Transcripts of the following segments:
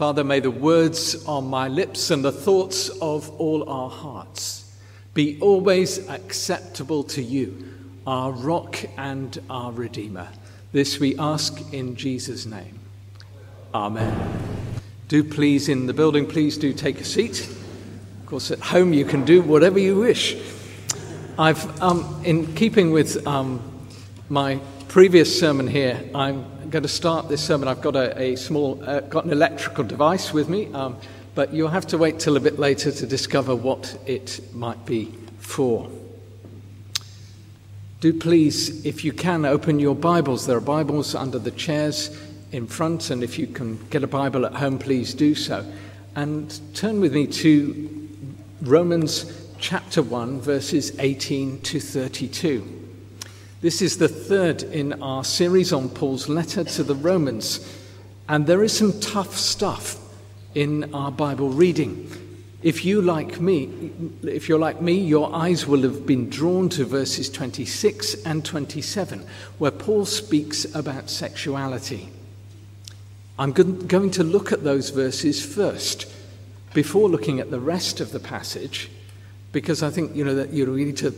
Father, may the words on my lips and the thoughts of all our hearts be always acceptable to you, our rock and our Redeemer. This we ask in Jesus' name. Amen. Do please, in the building, please do take a seat. Of course, at home you can do whatever you wish. I've, in keeping with my previous sermon here, I'm going to start this sermon. I've got got an electrical device with me, but you'll have to wait till a bit later to discover what it might be for. Do please, if you can, open your Bibles. There are Bibles under the chairs in front, and if you can get a Bible at home, please do so. And turn with me to Romans chapter 1, verses 18 to 32. This is the third in our series on Paul's letter to the Romans, and there is some tough stuff in our Bible reading. If you're like me, your eyes will have been drawn to verses 26 and 27, where Paul speaks about sexuality. I'm going to look at those verses first, before looking at the rest of the passage, because I think that you need to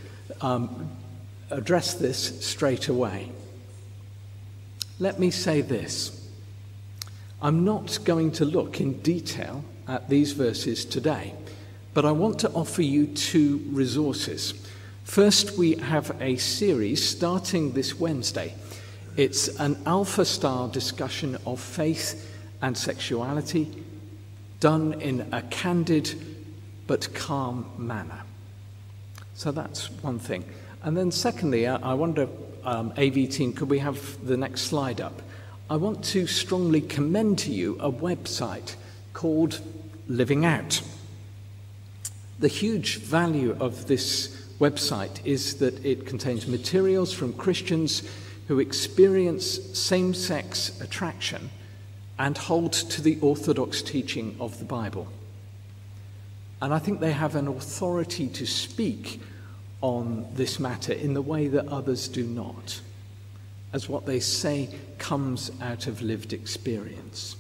address this straight away. Let me say this. I'm not going to look in detail at these verses today, but I want to offer you two resources. First, we have a series starting this Wednesday. It's an alpha-style discussion of faith and sexuality, done in a candid but calm manner. So that's one thing. And then secondly, I wonder, AV team, could we have the next slide up? I want to strongly commend to you a website called Living Out. The huge value of this website is that it contains materials from Christians who experience same-sex attraction and hold to the orthodox teaching of the Bible. And I think they have an authority to speak on this matter in the way that others do not, as what they say comes out of lived experience.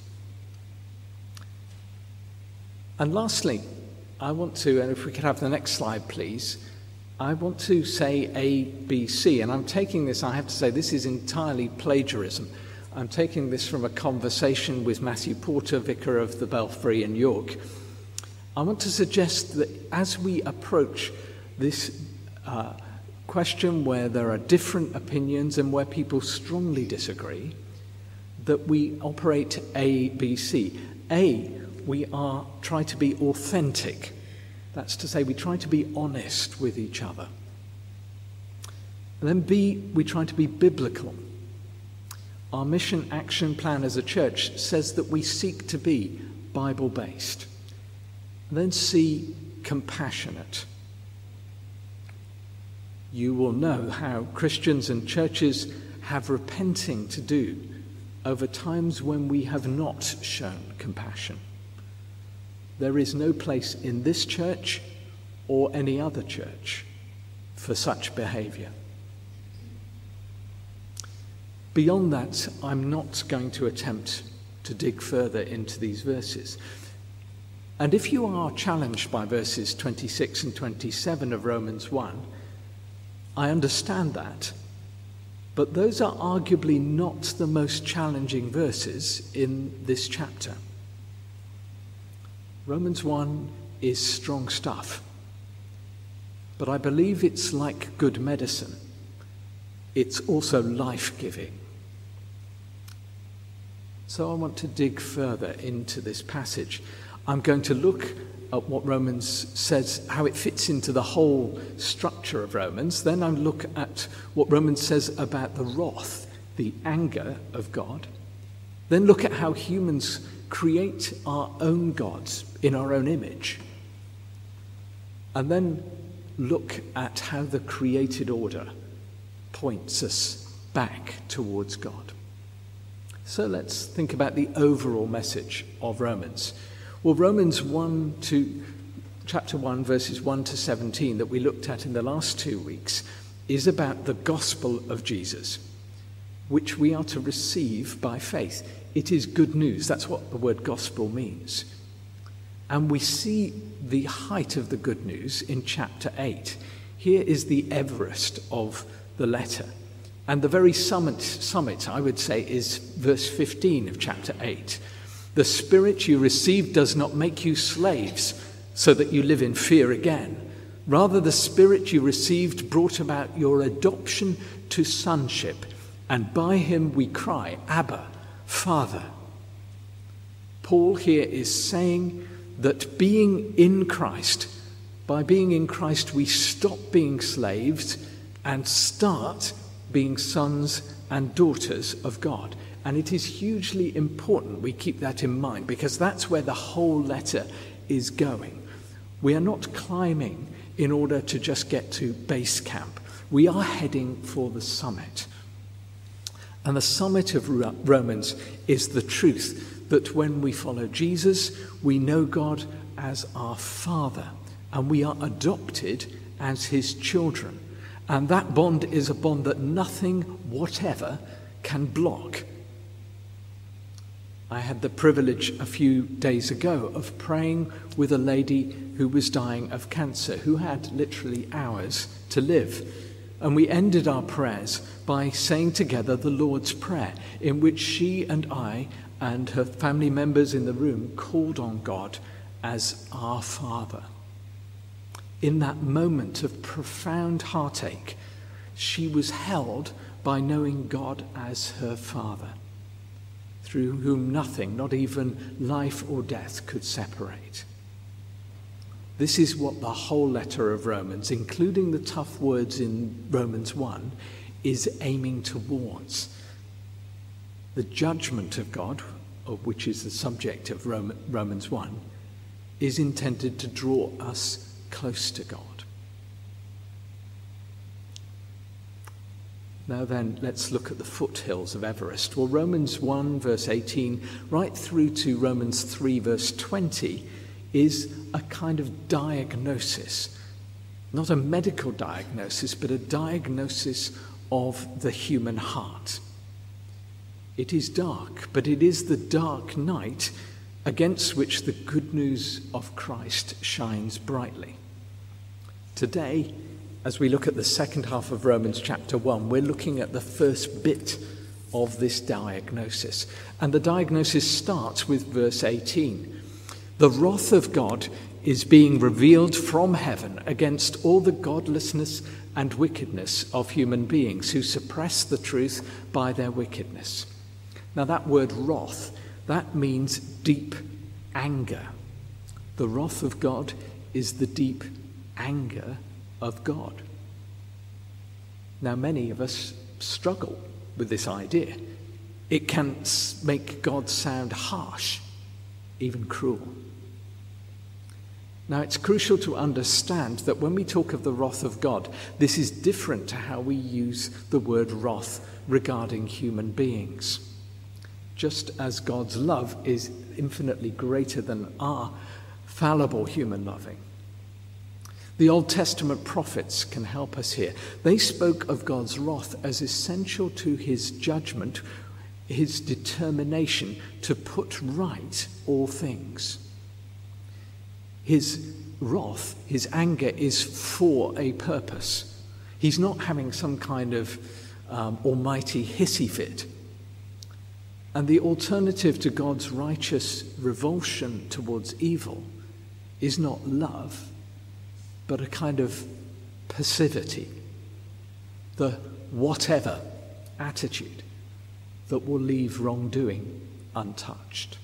And lastly, I want to, and if we could have the next slide, please, I want to say ABC, and I'm taking this, I have to say, this is entirely plagiarism. I'm taking this from a conversation with Matthew Porter, vicar of the Belfry in York. I want to suggest that as we approach this question where there are different opinions and where people strongly disagree, that we operate ABC. A, we try to be authentic. That's to say, we try to be honest with each other. And then B, we try to be biblical. Our mission action plan as a church says that we seek to be Bible-based. And then C, compassionate. You will know how Christians and churches have repenting to do over times when we have not shown compassion. There is no place in this church or any other church for such behavior. Beyond that, I'm not going to attempt to dig further into these verses. And if you are challenged by verses 26 and 27 of Romans 1, I understand that, but those are arguably not the most challenging verses in this chapter. Romans 1 is strong stuff, but I believe it's like good medicine. It's also life-giving. So I want to dig further into this passage. I'm going to look at what Romans says, how it fits into the whole structure of Romans. Then I look at what Romans says about the wrath, the anger of God. Then look at how humans create our own gods in our own image. And then look at how the created order points us back towards God. So let's think about the overall message of Romans. Well, chapter 1, verses 1 to 17 that we looked at in the last 2 weeks is about the gospel of Jesus, which we are to receive by faith. it is good news. That's what the word gospel means. And we see the height of the good news in chapter 8. Here is the Everest of the letter. And the very summit, I would say, is verse 15 of chapter 8. The Spirit you received does not make you slaves so that you live in fear again. Rather, the Spirit you received brought about your adoption to sonship, and by him we cry, Abba, Father. Paul here is saying that being in Christ, by being in Christ, we stop being slaves and start being sons and daughters of God. And it is hugely important we keep that in mind, because that's where the whole letter is going. We are not climbing in order to just get to base camp. We are heading for the summit. And the summit of Romans is the truth that when we follow Jesus, we know God as our Father, and we are adopted as his children. And that bond is a bond that nothing whatever can block. I had the privilege a few days ago of praying with a lady who was dying of cancer, who had literally hours to live. And we ended our prayers by saying together the Lord's Prayer, in which she and I and her family members in the room called on God as our Father. In that moment of profound heartache, she was held by knowing God as her Father, through whom nothing, not even life or death, could separate. This is what the whole letter of Romans, including the tough words in Romans 1, is aiming towards. The judgment of God, which is the subject of Romans 1, is intended to draw us close to God. Now then, let's look at the foothills of Everest. Well, Romans 1 verse 18 right through to Romans 3 verse 20 is a kind of diagnosis. Not a medical diagnosis, but a diagnosis of the human heart. It is dark, but it is the dark night against which the good news of Christ shines brightly. Today, as we look at the second half of Romans chapter 1, we're looking at the first bit of this diagnosis. And the diagnosis starts with verse 18. The wrath of God is being revealed from heaven against all the godlessness and wickedness of human beings who suppress the truth by their wickedness. Now that word wrath, that means deep anger. The wrath of God is the deep anger of God. Now, many of us struggle with this idea. It can make God sound harsh, even cruel. Now, it's crucial to understand that when we talk of the wrath of God, this is different to how we use the word wrath regarding human beings. Just as God's love is infinitely greater than our fallible human loving. The Old Testament prophets can help us here. They spoke of God's wrath as essential to his judgment, his determination to put right all things. His wrath, his anger, is for a purpose. He's not having some kind of almighty hissy fit. And the alternative to God's righteous revulsion towards evil is not love, but a kind of passivity, the whatever attitude that will leave wrongdoing untouched.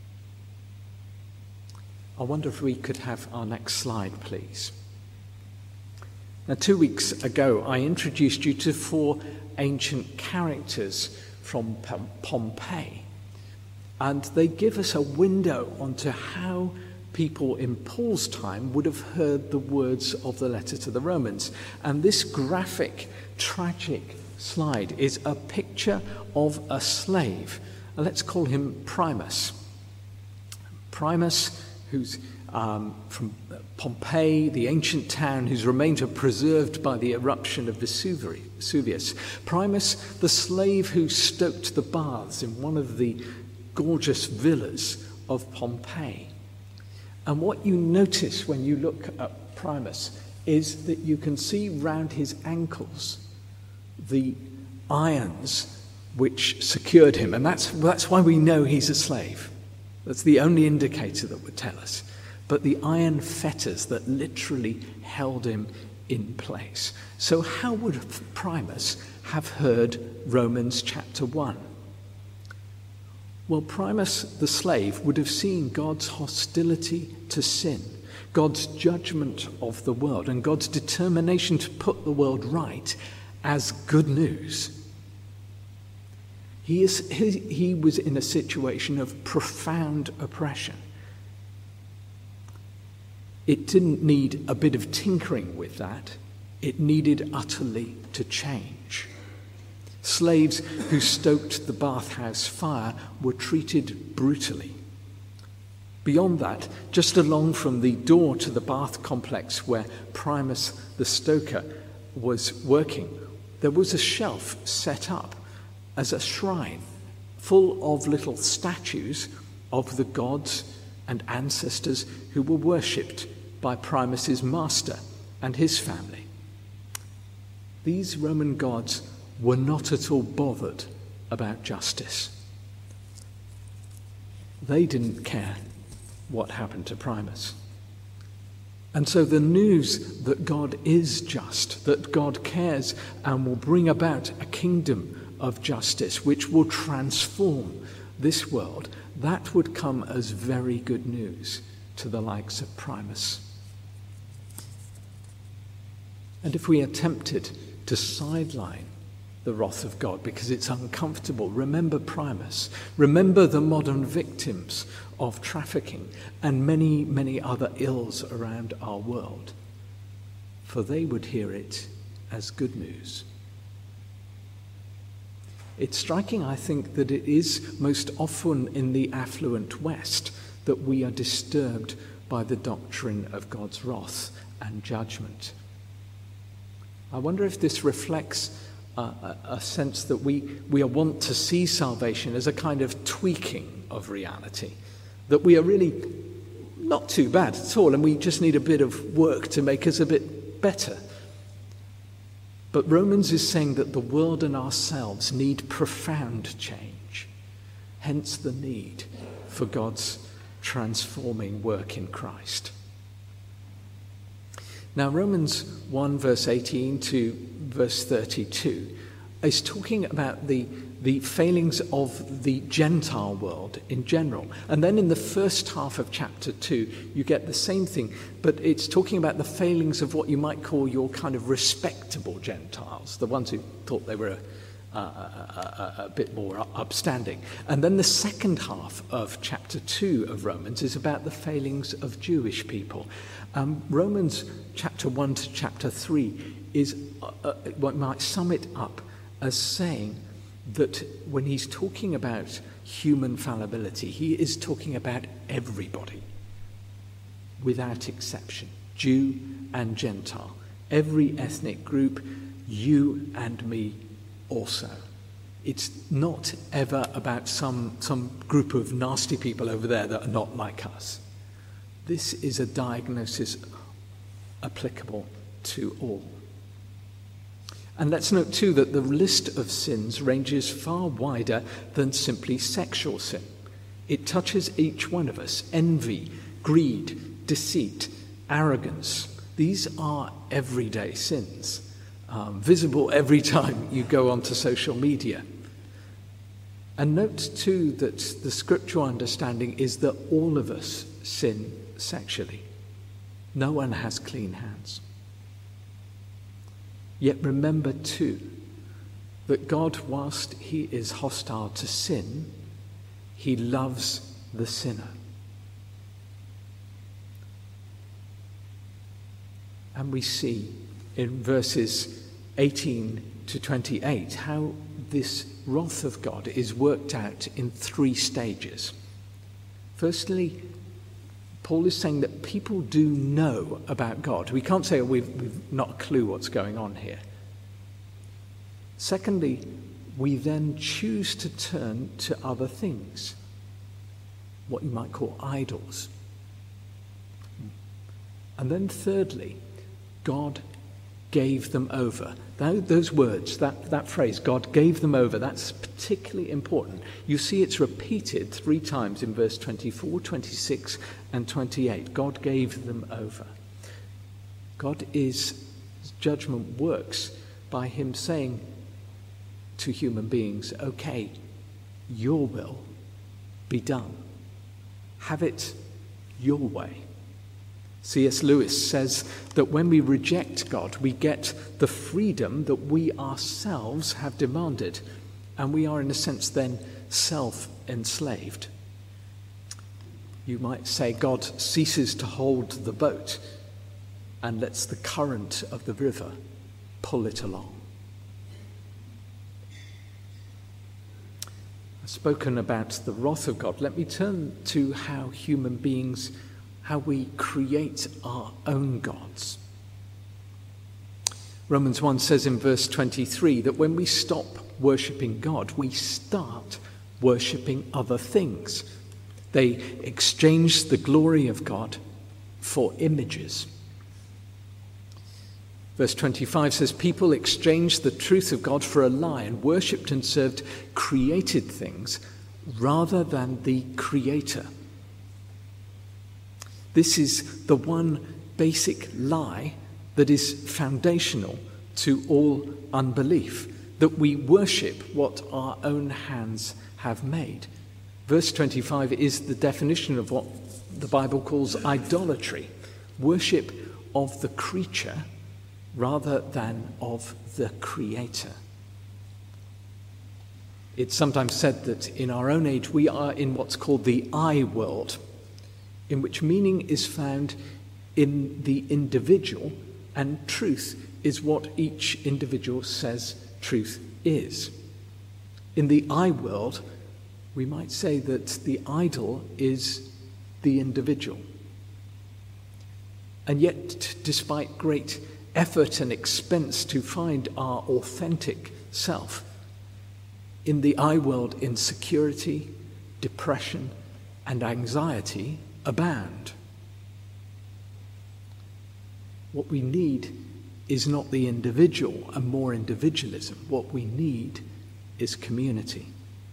I wonder if we could have our next slide, please. Now, 2 weeks ago, I introduced you to 4 ancient characters from Pompeii, and they give us a window onto how people in Paul's time would have heard the words of the letter to the Romans. And this graphic, tragic slide is a picture of a slave. Let's call him Primus. Primus, who's from Pompeii, the ancient town whose remains are preserved by the eruption of Vesuvius. Primus, the slave who stoked the baths in one of the gorgeous villas of Pompeii. And what you notice when you look at Primus is that you can see round his ankles the irons which secured him. And that's why we know he's a slave. That's the only indicator that would tell us. But the iron fetters that literally held him in place. So how would Primus have heard Romans chapter 1? Well, Primus, the slave, would have seen God's hostility to sin, God's judgment of the world, and God's determination to put the world right as good news. He was in a situation of profound oppression. It didn't need a bit of tinkering with that. It needed utterly to change. Slaves who stoked the bathhouse fire were treated brutally. Beyond that, just along from the door to the bath complex where Primus the stoker was working, there was a shelf set up as a shrine full of little statues of the gods and ancestors who were worshipped by Primus's master and his family. These Roman gods were not at all bothered about justice. They didn't care what happened to Primus. And so the news that God is just, that God cares and will bring about a kingdom of justice which will transform this world, that would come as very good news to the likes of Primus. And if we are tempted to sideline the wrath of God because it's uncomfortable, remember Primus. Remember the modern victims of trafficking and many, many other ills around our world, for they would hear it as good news. It's striking, I think, that it is most often in the affluent West that we are disturbed by the doctrine of God's wrath and judgment. I wonder if this reflects a sense that we want to see salvation as a kind of tweaking of reality, that we are really not too bad at all, and we just need a bit of work to make us a bit better. But Romans is saying that the world and ourselves need profound change, hence the need for God's transforming work in Christ. Now, Romans 1, verse 18 to verse 32 is talking about the failings of the Gentile world in general. And then in the first half of chapter 2, you get the same thing, but it's talking about the failings of what you might call your kind of respectable Gentiles, the ones who thought they were a bit more upstanding. And then the second half of chapter 2 of Romans is about the failings of Jewish people. Romans chapter 1 to chapter 3 is what might sum it up as saying that when he's talking about human fallibility, he is talking about everybody, without exception, Jew and Gentile, every ethnic group, you and me also. It's not ever about some group of nasty people over there that are not like us. This is a diagnosis applicable to all. And let's note too that the list of sins ranges far wider than simply sexual sin. It touches each one of us. Envy, greed, deceit, arrogance. These are everyday sins, visible every time you go onto social media. And note too that the scriptural understanding is that all of us sin sexually. No one has clean hands. Yet remember too that God, whilst he is hostile to sin, he loves the sinner. And we see in verses 18 to 28 how this wrath of God is worked out in 3 stages. Firstly, Paul is saying that people do know about God. We can't say we've not a clue what's going on here. Secondly, we then choose to turn to other things. what you might call idols. And then thirdly, God gave them over. Those words, that phrase, God gave them over, that's particularly important. You see it's repeated 3 times in verse 24, 26, and 28. God gave them over. His judgment works by him saying to human beings, okay, your will be done. Have it your way. C.S. Lewis says that when we reject God, we get the freedom that we ourselves have demanded, and we are, in a sense, then self-enslaved. You might say God ceases to hold the boat and lets the current of the river pull it along. I've spoken about the wrath of God. Let me turn to how human beings, how we create our own gods. Romans 1 says in verse 23 that when we stop worshipping God, we start worshipping other things. They exchange the glory of God for images. Verse 25 says, people exchanged the truth of God for a lie and worshipped and served created things rather than the Creator. This is the one basic lie that is foundational to all unbelief, that we worship what our own hands have made. Verse 25 is the definition of what the Bible calls idolatry, worship of the creature rather than of the Creator. It's sometimes said that in our own age we are in what's called the I world, in which meaning is found in the individual and truth is what each individual says truth is. In the I world, we might say that the idol is the individual. And yet, despite great effort and expense to find our authentic self, in the I world, insecurity, depression, and anxiety abound. What we need is not the individual and more individualism. What we need is community.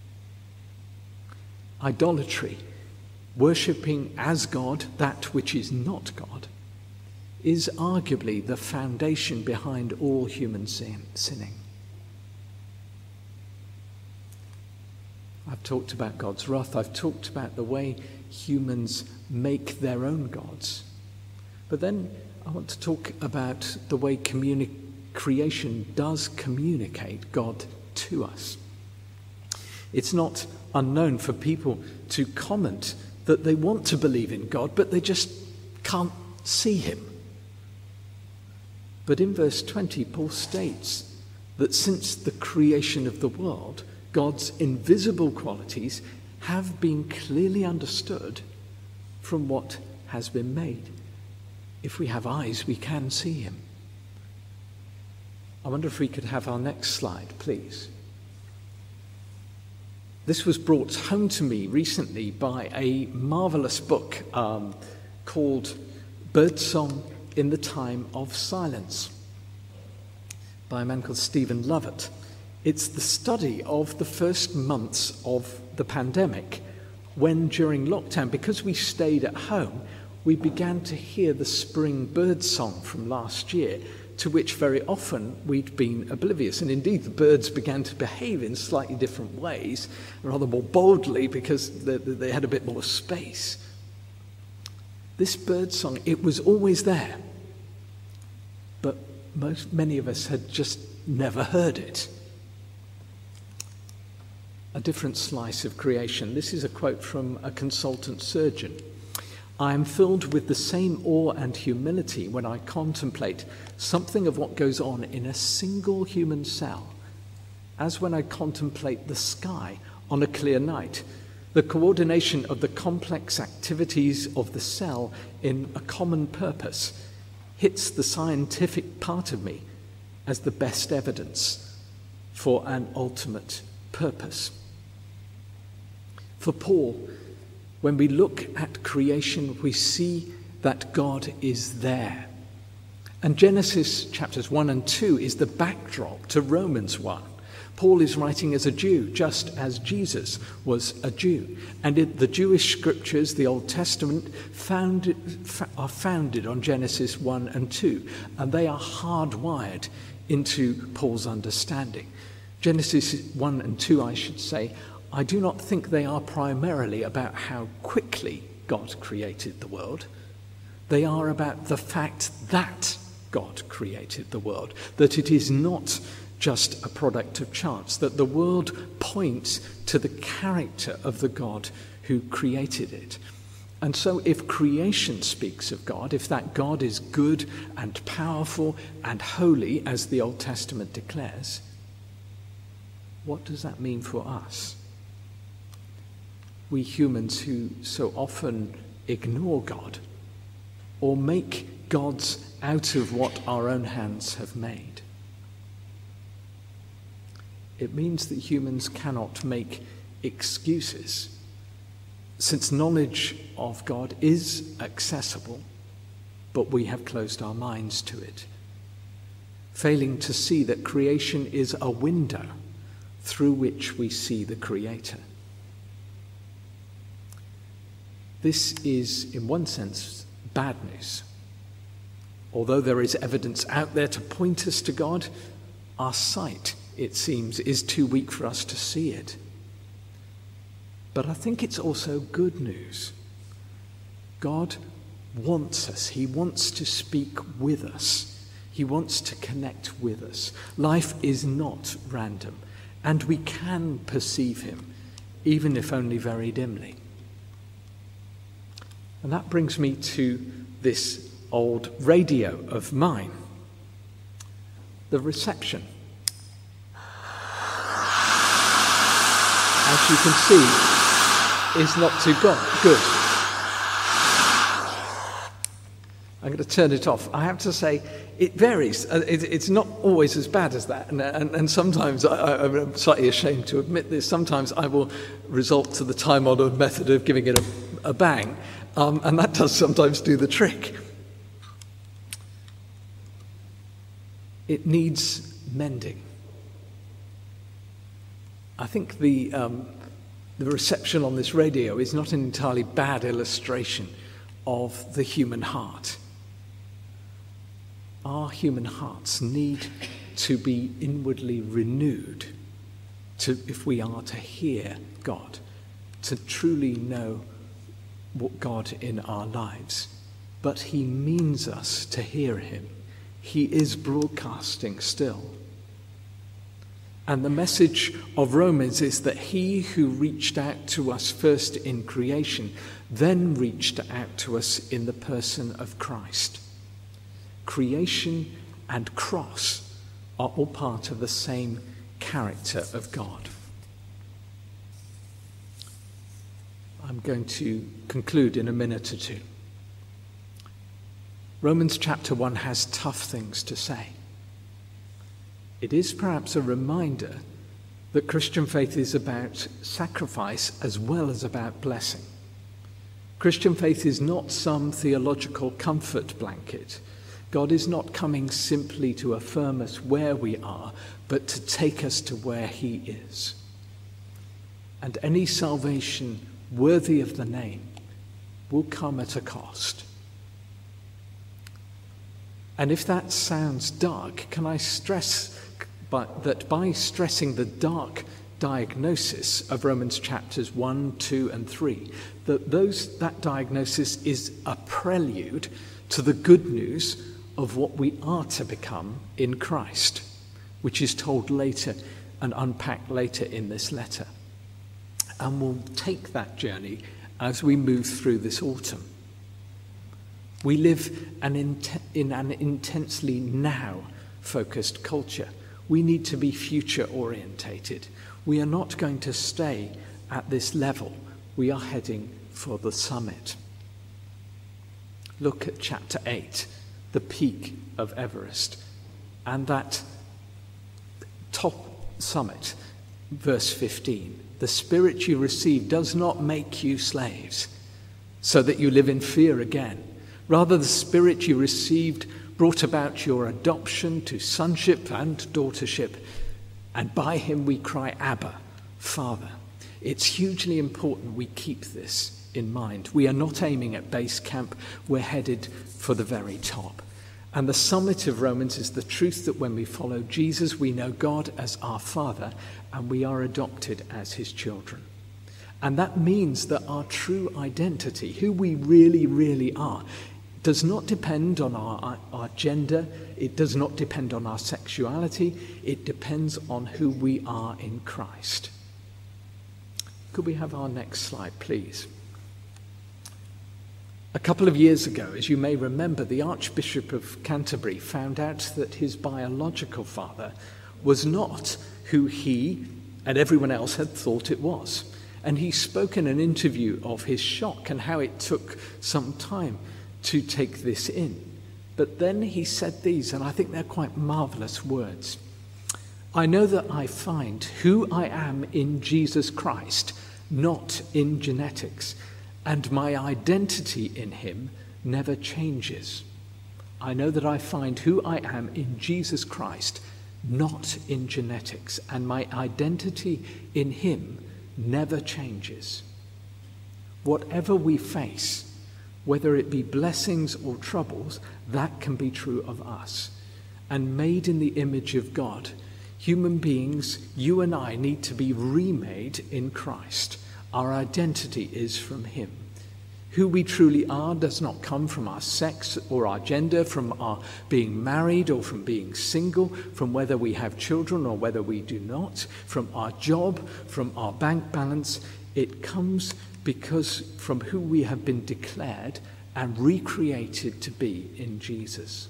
Idolatry, worshipping as God that which is not God, is arguably the foundation behind all human sinning. I've talked about God's wrath. I've talked about the way humans make their own gods. But then I want to talk about the way creation does communicate God to us. It's not unknown for people to comment that they want to believe in God, but they just can't see him. But in verse 20, Paul states that since the creation of the world, God's invisible qualities have been clearly understood from what has been made. If we have eyes, we can see him. I wonder if we could have our next slide, please. This was brought home to me recently by a marvelous book called Birdsong in the Time of Silence by a man called Stephen Lovett. It's the study of the first months of the pandemic, when during lockdown, because we stayed at home, we began to hear the spring bird song from last year, to which very often we'd been oblivious. And indeed, the birds began to behave in slightly different ways, rather more boldly, because they had a bit more space. This bird song, it was always there, but many of us had just never heard it. A different slice of creation. This is a quote from a consultant surgeon. I am filled with the same awe and humility when I contemplate something of what goes on in a single human cell, as when I contemplate the sky on a clear night, the coordination of the complex activities of the cell in a common purpose hits the scientific part of me as the best evidence for an ultimate purpose. For Paul, When we look at creation, we see that God is there. And Genesis chapters 1 and 2 is the backdrop to Romans 1. Paul is writing as a Jew, just as Jesus was a Jew. And the Jewish scriptures, the Old Testament, are founded on Genesis 1 and 2. And they are hardwired into Paul's understanding. Genesis 1 and 2, I should say, I do not think they are primarily about how quickly God created the world. They are about the fact that God created the world, that it is not just a product of chance, that the world points to the character of the God who created it. And so if creation speaks of God, if that God is good and powerful and holy, as the Old Testament declares, what does that mean for us? We humans who so often ignore God or make gods out of what our own hands have made. It means that humans cannot make excuses, since knowledge of God is accessible, but we have closed our minds to it, failing to see that creation is a window through which we see the Creator. This is, in one sense, bad news. Although there is evidence out there to point us to God, our sight, it seems, is too weak for us to see it. But I think it's also good news. God wants us. He wants to speak with us. He wants to connect with us. Life is not random, and we can perceive him, even if only very dimly. And that brings me to this old radio of mine. The reception, as you can see, is not too good. I'm going to turn it off. I have to say, it varies. It's not always as bad as that. And sometimes, I'm slightly ashamed to admit this, sometimes I will resort to the time-honoured method of giving it a bang. And that does sometimes do the trick. It needs mending. I think the reception on this radio is not an entirely bad illustration of the human heart. Our human hearts need to be inwardly renewed if we are to hear God, to truly know what God in our lives. But he means us to hear him. He is broadcasting still. And the message of Romans is that he who reached out to us first in creation then reached out to us in the person of Christ. Creation and cross are all part of the same character of God. I'm going to conclude in a minute or two. Romans chapter 1 has tough things to say. It is perhaps a reminder that Christian faith is about sacrifice as well as about blessing. Christian faith is not some theological comfort blanket. God is not coming simply to affirm us where we are, but to take us to where he is. And any salvation worthy of the name will come at a cost. And if that sounds dark, can I stress that by stressing the dark diagnosis of Romans chapters 1, 2, and 3, that diagnosis is a prelude to the good news of what we are to become in Christ, which is told later and unpacked later in this letter. And we'll take that journey as we move through this autumn. We live in an intensely now-focused culture. We need to be future-orientated. We are not going to stay at this level. We are heading for the summit. Look at chapter 8, the peak of Everest, and that top summit verse 15, the Spirit you receive does not make you slaves, so that you live in fear again. Rather, the Spirit you received brought about your adoption to sonship and daughtership, and by him we cry, Abba, Father. It's hugely important we keep this in mind. We are not aiming at base camp, we're headed for the very top. And the summit of Romans is the truth that when we follow Jesus, we know God as our Father, and we are adopted as his children. And that means that our true identity, who we really, really are, does not depend on our gender, it does not depend on our sexuality, it depends on who we are in Christ. Could we have our next slide, please? A couple of years ago, as you may remember, the Archbishop of Canterbury found out that his biological father was not who he and everyone else had thought it was. And he spoke in an interview of his shock and how it took some time to take this in. But then he said these, and I think they're quite marvelous words. I know that I find who I am in Jesus Christ, not in genetics, and my identity in him never changes. I know that I find who I am in Jesus Christ, not in genetics, and my identity in him never changes. Whatever we face, whether it be blessings or troubles, that can be true of us. And made in the image of God, human beings, you and I, need to be remade in Christ. Our identity is from him. Who we truly are does not come from our sex or our gender, from our being married or from being single, from whether we have children or whether we do not, from our job, from our bank balance. It comes because from who we have been declared and recreated to be in Jesus.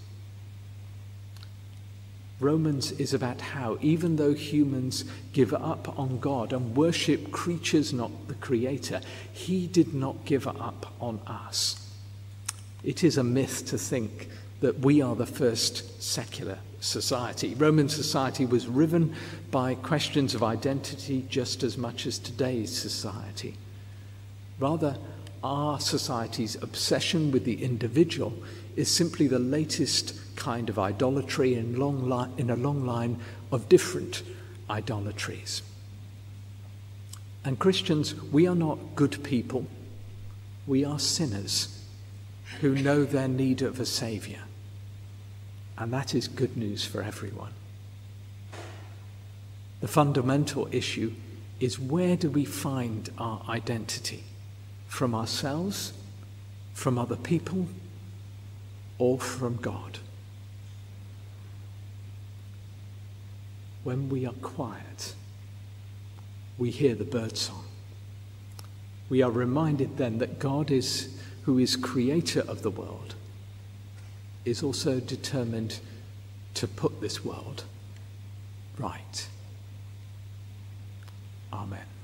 Romans is about how, even though humans give up on God and worship creatures, not the Creator, he did not give up on us. It is a myth to think that we are the first secular society. Roman society was riven by questions of identity just as much as today's society. Rather, our society's obsession with the individual is simply the latest kind of idolatry in a long line of different idolatries. And Christians, we are not good people. We are sinners who know their need of a Saviour. And that is good news for everyone. The fundamental issue is, where do we find our identity? From ourselves, from other people, or from God? When we are quiet, we hear the birdsong. We are reminded then that God, who is creator of the world, is also determined to put this world right. Amen.